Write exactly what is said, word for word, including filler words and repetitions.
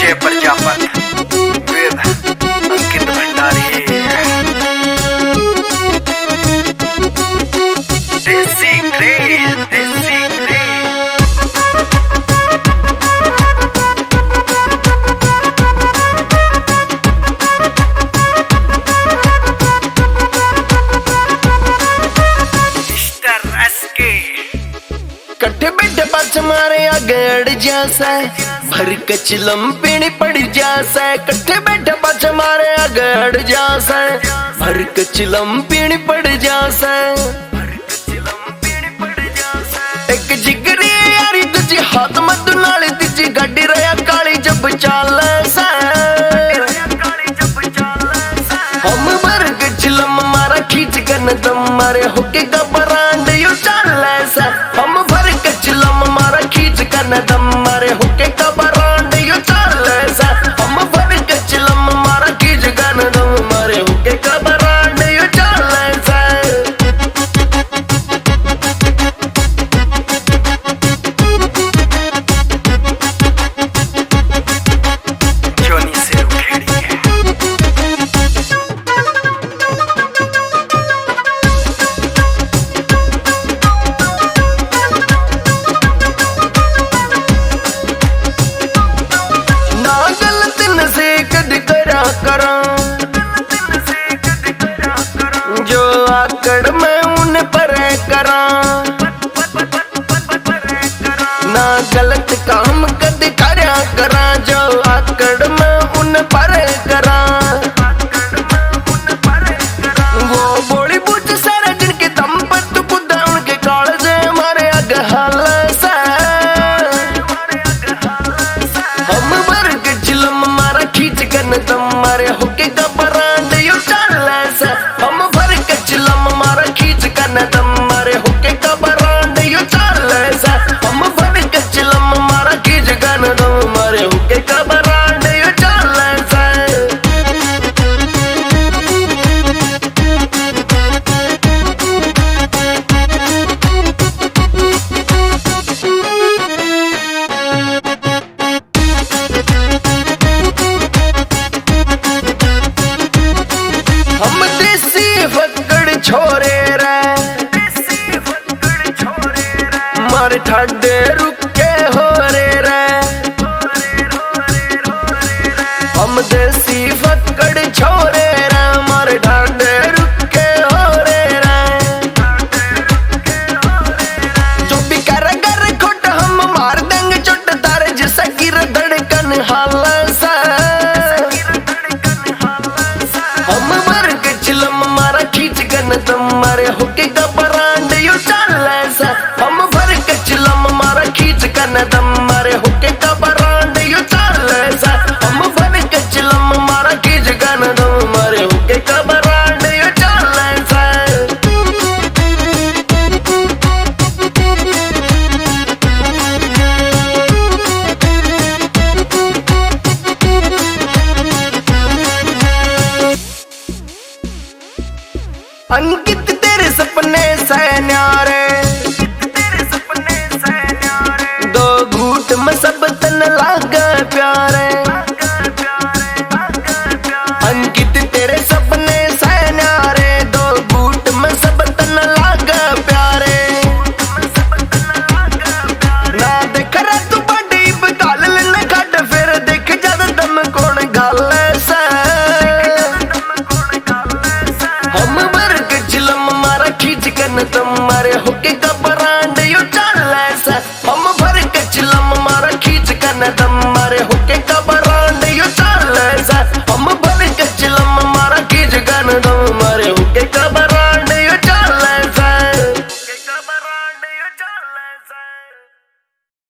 विजय Prajapati with अंकित भंडारी। देसी craze, देसी craze. Mister SK कट्ठे बैठे बच मारे अगड़ जासा भर के चिलम पीनी पड़ जासा। कट्ठे बैठे बच मारे अगड़ जासा भर के चिलम पीनी पड़ जासा। एक जिगरी यारी तुझी हाथ मत नाली तुझी गड्डी रहा काली जब चाल सा। हम भर के चिलम मारा खींच कर दम मारे होके घबरांड यू चाल सा। हम भर के चिलम मारा खींच कर दम मारे होके घबरांड यू चाल सा। हम भर के चिलम मारा खींच कर दम मारे होके घबरांड यू चाल सा। जोनी से उखेड़ी है। ना गलत नसे कद करा करा जो आकड़ में उन पर करा। ना गलत काम कद करा करा जो आकड़ में उन पर करा। वो बोली बुझ सारा जिनके दम पर तू खुदा उनके काल से मारे अग हाल सा। हम भर के चिलम मारा खींच कर दम मारे होके घबरांड यू चाल सा। हम भर के चिलम मारा खींच कर दम मारे होके घबरांड यू चाल सा। हम भर के चिलम मारा खींच कर दम मारे होके घबरांड यू चाल सा। हम देसी फक्कड़ छोरे रे मारे ठाडे रुके हो रे रे। हम देसी फक्कड़ छोरे रे मारे ठाडे रुके हो रे रे। जो भी कर कर खोट हम मार देंगे चोट तारे जैसा गिर धड़कन हाल सा। हम भर के चिलम मारा खींच कर दम मारे होके घबरांड यू चाल सा। हम भर के चिलम मारा खींच कर दम मारे होके घबरांड यू चाल सा। हम भर के चिलम मारा खींच कर दम मारे होके घबरांड यू चाल सा। अंकित तेरे सपने से न्यारे दो घूट में सब तन लागा प्यारे। अंकित तेरे सपने से न्यारे दो घूट में सब तन लागा प्यारे। ना देख रहा तू बड़ी बगाल लेने घट फिर देख ज्यादा दम कौन गाल सा। हम भर के चिलम मारा खींच कर दम मारे होके घबरांड यू चाल सा। हम भर के चिलम मारा खींच कर दम